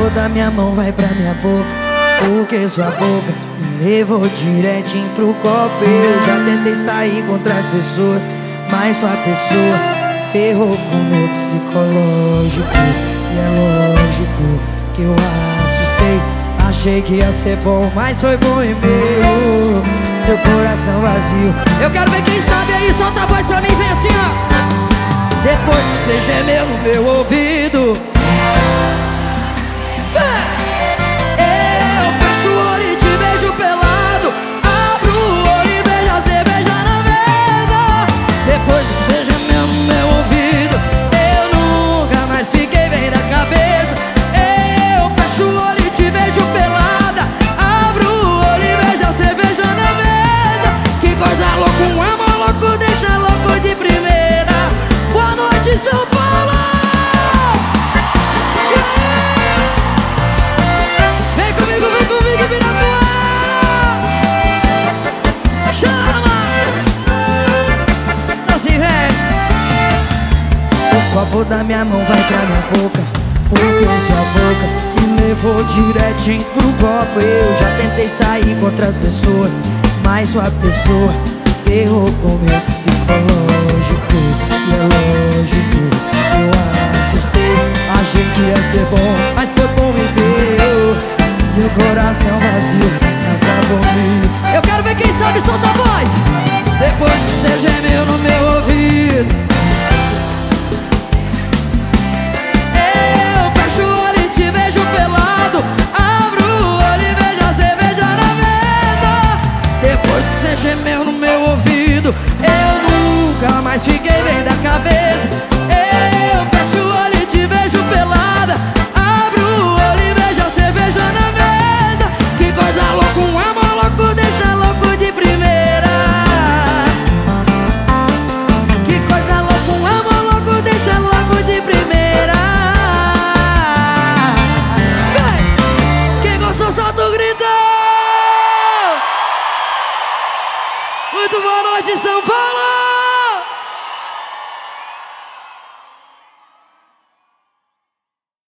copo da minha mão vai pra minha boca, porque sua boca me levou direitinho pro copo. Eu já tentei sair com outras pessoas, mas sua pessoa ferrou com meu psicológico. E é lógico que eu assustei. Achei que ia ser bom, mas foi bom e meu. Seu coração vazio. Eu quero ver quem sabe aí, solta a voz pra mim, vem assim, ó. Depois que você gemeu no meu ouvido, eu fecho o olho e te vejo pelado. Abro o olho e vejo a cerveja na mesa. Depois que você gemeu no meu ouvido, eu nunca mais fiquei bem da cabeça. Eu fecho o olho e te vejo pelada. Abro o olho e vejo a cerveja na mesa. Que coisa louca, um amor louco deixa louco de primeira. Boa noite, São Paulo! Vem comigo, Ibirapuera! Chama! Assim vem! O copo da minha mão vai pra minha boca, porque sua boca me levou direitinho pro copo. Eu já tentei sair com outras pessoas, mas sua pessoa ferrou com meu psicológico. E é lógico que eu assustei. Achei que ia ser bom, mas foi bom e meu. Seu coração vazio acabou comigo. Eu quero ver quem sabe, solta a voz. Depois que você gemeu no meu ouvido, eu fecho o olho e te vejo pelado. Abro o olho e vejo a cerveja na mesa. Depois que você gemeu no meu ouvido, eu nunca mais fiquei bem da cabeça. Eu fecho o olho e te vejo pelada. Abro o olho e vejo a cerveja na mesa. Que coisa louca, um amor louco deixa louco de primeira. Que coisa louca, um amor louco deixa louco de primeira. Vem! Quem gostou, solta o grito! Muito boa noite, São Paulo!